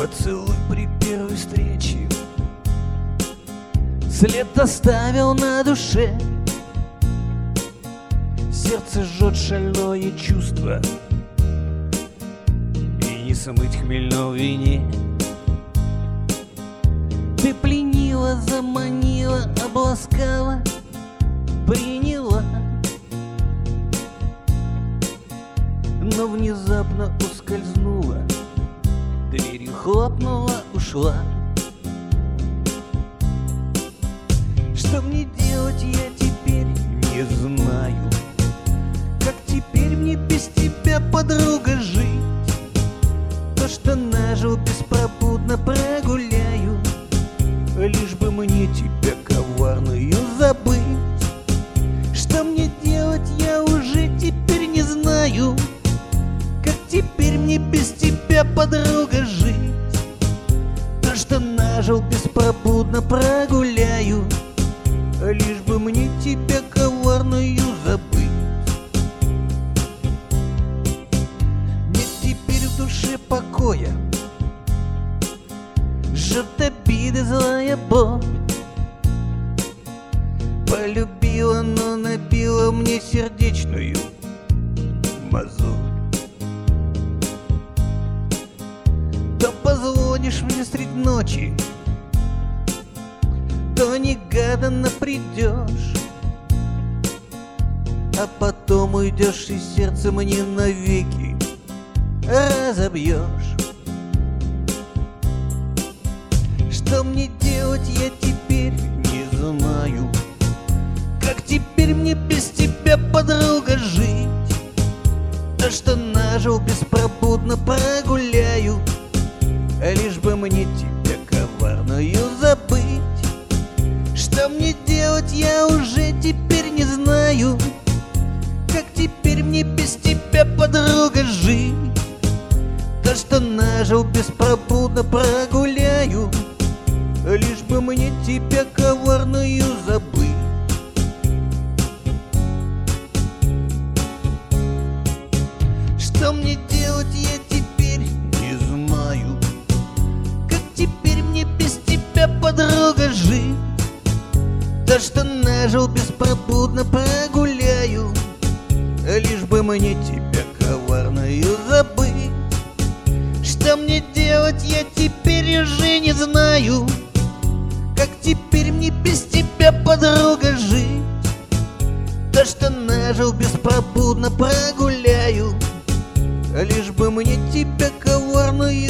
Поцелуй при первой встрече след оставил на душе. Сердце жжет шальное чувство, и не смыть хмельно в вине. Ты пленила, заманила, обласкала, приняла, но внезапно ускользнула, дверью хлопнула, ушла. Что мне делать, я теперь не знаю. Как теперь мне без тебя, подруга, жить? То, что нажил, беспробудно прогуляю, лишь бы мне тебя коварную забыть. Что мне делать, я уже теперь не знаю. Как теперь мне без тебя, подруга, жить? То, что нажил, беспробудно прогуляю, лишь бы мне тебя коварную забыть. Нет теперь в душе покоя, жжет обиды, злая боль. Полюбила, но набила мне сердечную мозоль. То позвонишь мне средь ночи, то негаданно придешь, а потом уйдешь, и сердце мне навеки разобьешь. Что мне делать, я теперь не знаю. Как теперь мне без тебя, подруга, жить? То, что нажил, беспробудно прогуляю, лишь бы мне тебя коварную забыть. Что мне делать, я уже теперь не знаю. Как теперь мне без тебя, подруга, жить? То, что нажил, беспробудно прогуляю, лишь бы мне тебя коварную забыть. Что мне делать, я теперь не знаю. Как теперь мне без тебя, подруга, жить? То, что нажил, беспробудно прогуляю, лишь бы мне тебя коварную забыть. Что мне делать, я теперь уже не знаю. Как теперь мне без тебя, подруга, жить? То, что нажил, беспробудно прогуляю, лишь бы мне тебя коварную